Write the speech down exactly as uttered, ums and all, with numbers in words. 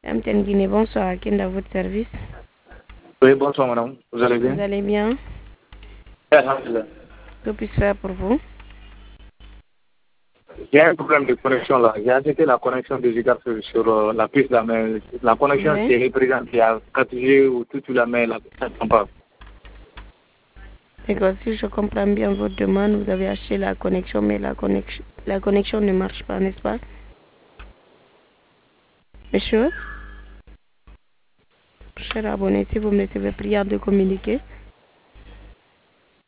M T N Guinée, bonsoir. À qui est à votre service? Oui, bonsoir madame. Vous allez bien? Vous allez bien? Alhamdulillah. Que puis-je faire pour vous? Il y a un problème de connexion là. J'ai arrêté la connexion de Giga sur, sur euh, la piste là, mais la connexion Oui. qui est présente, il y a quatre G ou tout la main là, ça ne prend pas. D'accord, si je comprends bien votre demande, vous avez acheté la connexion, mais la connexion, la connexion ne marche pas, n'est-ce pas? Monsieur, cher abonné, si vous me recevez, prière de communiquer.